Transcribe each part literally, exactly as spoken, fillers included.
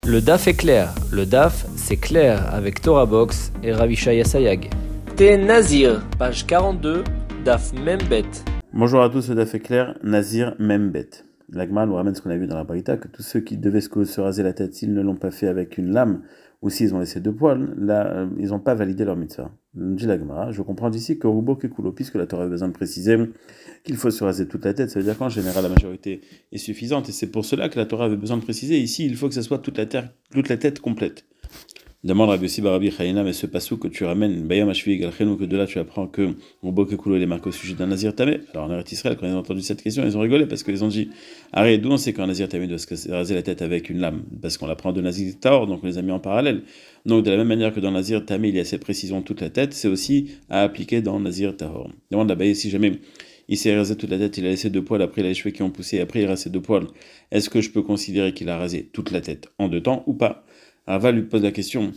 Le D A F est clair. Le D A F, c'est clair avec Torah Box et Ravishaya Sayag. T'es Nazir, page quarante-deux, D A F Membet. Bonjour à tous, le D A F est clair, Nazir Membet. L'Agma nous ramène ce qu'on a vu dans la Braïta, que tous ceux qui devaient se raser la tête, s'ils ne l'ont pas fait avec une lame, ou s'ils ont laissé deux poils, là, euh, ils n'ont pas validé leur mitzvah. Dit l'Agma, je comprends d'ici que Rubo Kekulo, puisque la Torah a besoin de préciser qu'il faut se raser toute la tête, ça veut dire qu'en général la majorité est suffisante, et c'est pour cela que la Torah avait besoin de préciser, ici il faut que ce soit toute la, terre, toute la tête complète. Demande Rabbi Yossi bar Rabbi Chayina, mais ce passou que tu ramènes, Bayam Ashvi Galchenu, que de là tu apprends que Rubo Kekulo est marqué au sujet d'un Nazir Tamé. Alors en Eretz Israël, quand ils ont entendu cette question, ils ont rigolé parce qu'ils ont dit arrête, d'où on sait qu'un Nazir Tamé doit se raser la tête avec une lame? Parce qu'on l'apprend de Nazir Taor, donc on les a mis en parallèle. Donc de la même manière que dans Nazir Tamé, il y a cette précision toute la tête, c'est aussi à appliquer dans Nazir Taor. Demande Abaye si jamais il s'est rasé toute la tête, il a laissé deux poils, après il a les cheveux qui ont poussé, après il a laissé deux poils. Est-ce que je peux considérer qu'il a rasé toute la tête en deux temps ou pas? Rava lui pose la question.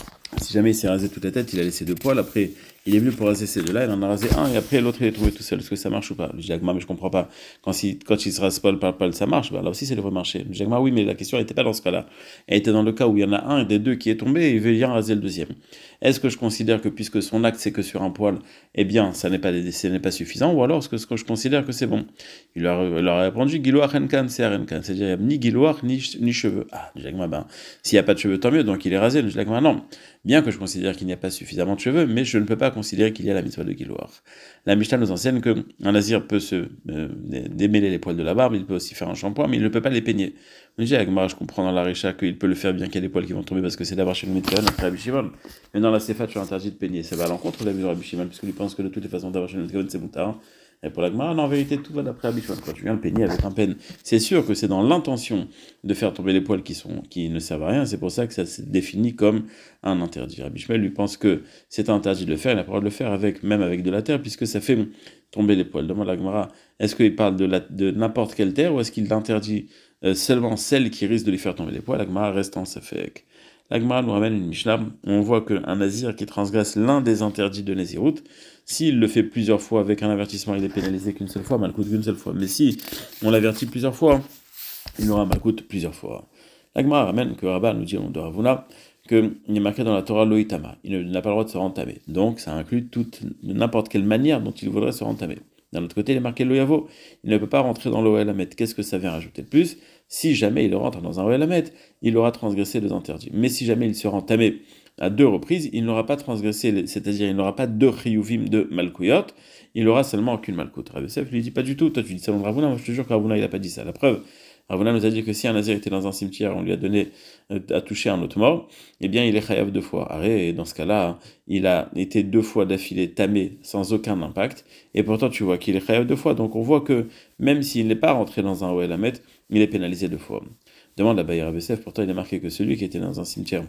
Si jamais il s'est rasé toute la tête, il a laissé deux poils, après il est venu pour raser ces deux-là, il en a rasé un, et après l'autre il est trouvé tout seul. Est-ce que ça marche ou pas? Je dis Agma, mais je comprends pas. Quand, si, quand il se rase poil par poil, ça marche, bah, là aussi ça devrait marcher. Je dis Agma, oui, mais la question n'était pas dans ce cas-là. Elle était dans le cas où il y en a un des deux qui est tombé et il veut bien raser le deuxième. Est-ce que je considère que puisque son acte c'est que sur un poil, eh bien ça n'est pas, ce n'est pas suffisant, ou alors est-ce que, ce que je considère que c'est bon? Il leur, il leur a répondu Giloach Henkan, c'est Henkan, c'est-à-dire il n'y a ni Giloach ni, ni cheveux. Ah, je dis Agma, ben, s'il n'y a pas de cheveux, tant mieux, donc il est rasé. Je dis Agma, non. Bien que je considère qu'il n'y a pas suffisamment de cheveux, mais je ne peux pas considérer qu'il y a la mitzvah de Giloach. La Mishnah nous enseigne qu'un nazir peut se euh, démêler les poils de la barbe, il peut aussi faire un shampoing, mais il ne peut pas les peigner. On dit, Agmara, je comprends dans la Récha qu'il peut le faire bien qu'il y ait des poils qui vont tomber parce que c'est d'abord chez le médecin après Rabbi Shimon. Mais dans la Sefa, tu es interdit de peigner. Ça va à l'encontre de la vie de Rabbi Shimon, puisque lui pense que de toutes les façons d'abord chez le médecin, c'est moutar. Et pour l'Agmara, en vérité, tout va d'après Rabbi Shimon. Quand tu viens le peigner avec un peigne, c'est sûr que c'est dans l'intention de faire tomber les poils qui, sont, qui ne servent à rien. C'est pour ça que ça se définit comme un interdit. Rabbi Shimon lui pense que c'est interdit de le faire, il n'a pas le droit de le faire avec, même avec de la terre, puisque ça fait tomber les poils. Demande l'Agmara, est-ce qu'il parle de, la, de n'importe quelle terre ou est-ce qu'il interdit euh, seulement celle qui risque de lui faire tomber les poils? L'Agmara reste en safek. L'Agmara nous ramène une Mishnah où on voit qu'un nazir qui transgresse l'un des interdits de Nazirout, s'il le fait plusieurs fois avec un avertissement, il est pénalisé qu'une seule fois, malcoute qu'une seule fois. Mais si on l'avertit plusieurs fois, il aura malcoute plusieurs fois. L'Agmara ramène que Rabba nous dit au nom de Ravuna qu'il est marqué dans la Torah Loïtama, il n'a pas le droit de se rentamer. Donc ça inclut toute, n'importe quelle manière dont il voudrait se rentamer. D'un autre côté, il est marqué Loyavo, il ne peut pas rentrer dans l'Oel Hamet. Qu'est-ce que ça vient rajouter de plus? Si jamais il rentre dans un Oel Hamet, il aura transgressé les interdits. Mais si jamais il se rentamé à deux reprises, il n'aura pas transgressé, c'est-à-dire il n'aura pas deux chiyuvim de Malkouyot, il aura seulement aucune Malkout. Rav Yosef lui dit pas du tout, toi tu dis ça dans Ravuna, moi je te jure que Ravuna il n'a pas dit ça. La preuve, Ravuna nous a dit que si un nazir était dans un cimetière, on lui a donné à toucher un autre mort, eh bien il est chayav deux fois. Arrête, et dans ce cas-là, il a été deux fois d'affilée tamé sans aucun impact, et pourtant tu vois qu'il est chayav deux fois. Donc on voit que même s'il n'est pas rentré dans un Oel Hamet, il est pénalisé deux fois. Demande à Bayer Rav Yosef, pourtant il est marqué que celui qui était dans un cimetière,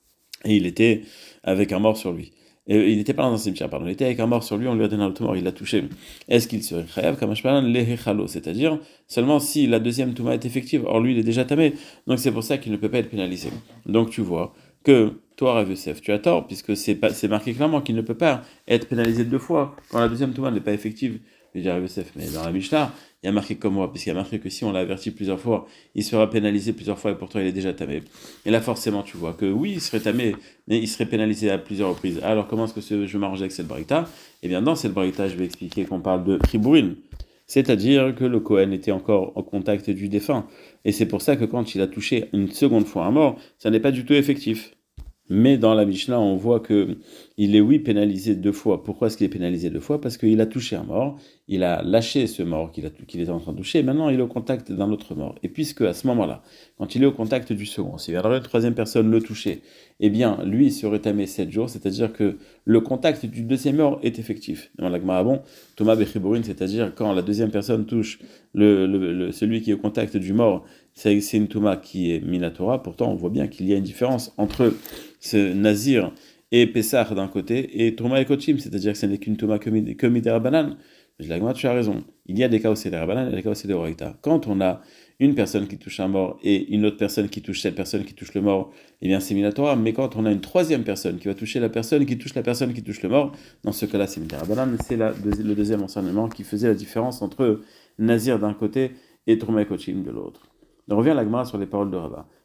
et il était avec un mort sur lui. Et il n'était pas dans un cimetière, pardon, il était avec un mort sur lui, on lui a donné un autre mort, il l'a touché. Est-ce qu'il serait chayav comme le c'est-à-dire seulement si la deuxième touma est effective, or lui il est déjà tamé, donc c'est pour ça qu'il ne peut pas être pénalisé. Donc tu vois que toi, Rav Yosef, tu as tort, puisque c'est, pas, c'est marqué clairement qu'il ne peut pas être pénalisé deux fois quand la deuxième touma n'est pas effective. Je dis Rav Yosef, mais dans la Mishnah, il y a marqué comme moi, puisqu'il y a marqué que si on l'a averti plusieurs fois, il sera pénalisé plusieurs fois et pourtant il est déjà tamé. Et là forcément tu vois que oui, il serait tamé, mais il serait pénalisé à plusieurs reprises. Alors comment est-ce que je vais m'arranger avec cette braïta? Eh bien dans cette braïta, je vais expliquer qu'on parle de Tribourine, c'est-à-dire que le Kohen était encore en contact du défunt. Et c'est pour ça que quand il a touché une seconde fois un mort, ça n'est pas du tout effectif. Mais dans la Mishnah, on voit que il est, oui, pénalisé deux fois. Pourquoi est-ce qu'il est pénalisé deux fois? Parce qu'il a touché un mort, il a lâché ce mort qu'il, a, qu'il était en train de toucher, et maintenant il est au contact d'un autre mort. Et puisque à ce moment-là, quand il est au contact du second, si la troisième personne le touchait, eh bien, lui, il serait tamé sept jours, c'est-à-dire que le contact du deuxième mort est effectif. Dans la Gemara, bon, Thomas Bechibourine, c'est-à-dire quand la deuxième personne touche le, le, le, celui qui est au contact du mort, c'est, c'est une Thomas qui est Minatora. Pourtant, on voit bien qu'il y a une différence entre ce Nazir et Pessah d'un côté, et Touma et Kochim, c'est-à-dire que ce n'est qu'une Touma que Midera Banane. Je l'agma, tu as raison. Il y a des cas où c'est des Rabanan et des cas où c'est des Oraïta. Quand on a une personne qui touche un mort et une autre personne qui touche cette personne qui touche le mort, eh bien c'est Minatora. Mais quand on a une troisième personne qui va toucher la personne qui touche la personne qui touche le mort, dans ce cas-là c'est Midera Banane. C'est la, le deuxième enseignement qui faisait la différence entre Nazir d'un côté et Touma et Kochim de l'autre. On revient à l'agma sur les paroles de Rabat.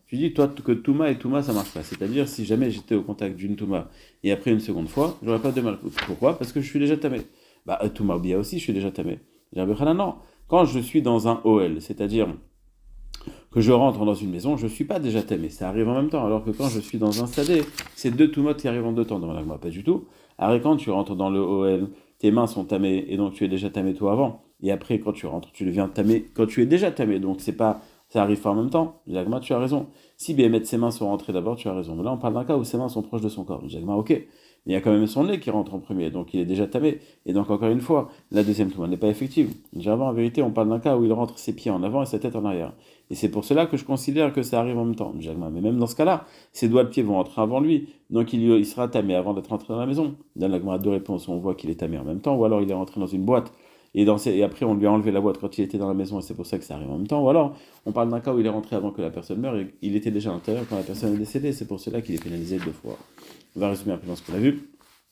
tu dis toi que Touma et Touma ça marche pas. C'est-à-dire si jamais j'étais au contact d'une Touma et après une seconde fois, j'aurais pas de Malkout. Pourquoi? Parce que je suis déjà tamé. Bah Touma Bia aussi, je suis déjà tamé. Non, quand je suis dans un O L, c'est-à-dire que je rentre dans une maison, je ne suis pas déjà tamé, ça arrive en même temps, alors que quand je suis dans un sadé, c'est deux Toumot qui arrivent en deux temps dans l'agma, pas du tout. Alors quand tu rentres dans le O L, tes mains sont tamées, et donc tu es déjà tamé toi avant, et après quand tu rentres, tu deviens tamé quand tu es déjà tamé, donc c'est pas, ça arrive pas en même temps. L'agma, tu as raison. Si B M S ses mains sont rentrées d'abord, tu as raison. Mais là on parle d'un cas où ses mains sont proches de son corps. L'agma, ok. Mais il y a quand même son nez qui rentre en premier, donc il est déjà tamé. Et donc encore une fois, la deuxième Touma n'est pas effective. Généralement, en vérité, on parle d'un cas où il rentre ses pieds en avant et sa tête en arrière. Et c'est pour cela que je considère que ça arrive en même temps. Mais même dans ce cas-là, ses doigts de pied vont entrer avant lui, donc il, il sera tamé avant d'être entré dans la maison. Dans l'agma deux réponses, on voit qu'il est tamé en même temps, ou alors il est rentré dans une boîte. Et, dans ses, et après, on lui a enlevé la boîte quand il était dans la maison, et c'est pour ça que ça arrive en même temps. Ou alors, on parle d'un cas où il est rentré avant que la personne meure, et il était déjà à l'intérieur quand la personne est décédée. C'est pour cela qu'il est pénalisé deux fois. On va résumer un peu dans ce qu'on a vu.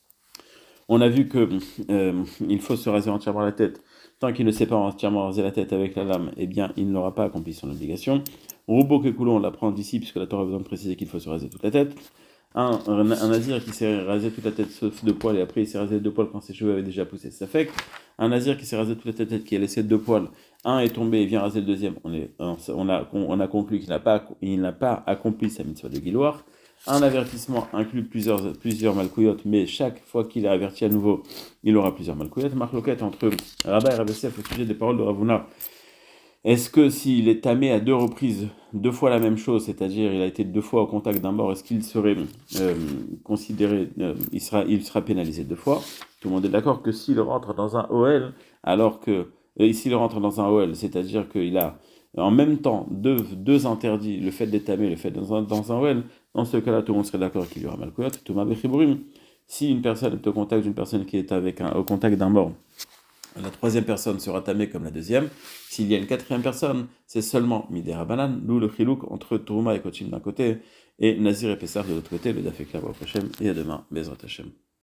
On a vu que euh, il faut se raser entièrement la tête. Tant qu'il ne s'est pas entièrement rasé la tête avec la lame, eh bien, il n'aura pas accompli son obligation. Roubo Kekulo, on l'apprend d'ici, puisque la Torah a besoin de préciser qu'il faut se raser toute la tête. Un, un, un nazir qui s'est rasé toute la tête sauf deux poils, et après il s'est rasé deux poils quand ses cheveux avaient déjà poussé, ça fait. Un nazir qui s'est rasé toute la tête, qui a laissé deux poils, un est tombé et vient raser le deuxième, on, est, on, a, on a conclu qu'il n'a pas, il n'a pas accompli sa mitzvah de Giloir. Un avertissement inclut plusieurs, plusieurs malkouyotes, mais chaque fois qu'il est averti à nouveau, il aura plusieurs malkouyotes. Marloquette entre Rabba et Rabbi Yosef au sujet des paroles de Ravuna. Est-ce que s'il est tamé à deux reprises, deux fois la même chose, c'est-à-dire il a été deux fois au contact d'un mort, est-ce qu'il serait euh, considéré, euh, il, sera, il sera pénalisé deux fois? Tout le monde est d'accord que s'il rentre dans un O L, alors que, euh, s'il rentre dans un O L, c'est-à-dire qu'il a en même temps deux, deux interdits, le fait d'être tamé, le fait d'être dans un, dans un O L, dans ce cas-là, tout le monde serait d'accord qu'il y aura malkouyot. Thomas Bechibourim, si une personne est au contact d'une personne qui est avec un, au contact d'un mort, la troisième personne sera tamée comme la deuxième. S'il y a une quatrième personne, c'est seulement Midera Banan, d'où le chilouk entre Touma et Kochim d'un côté, et Nazir et Pessar de l'autre côté, le Dafekla au Hashem, et à demain, Bezrat Hashem.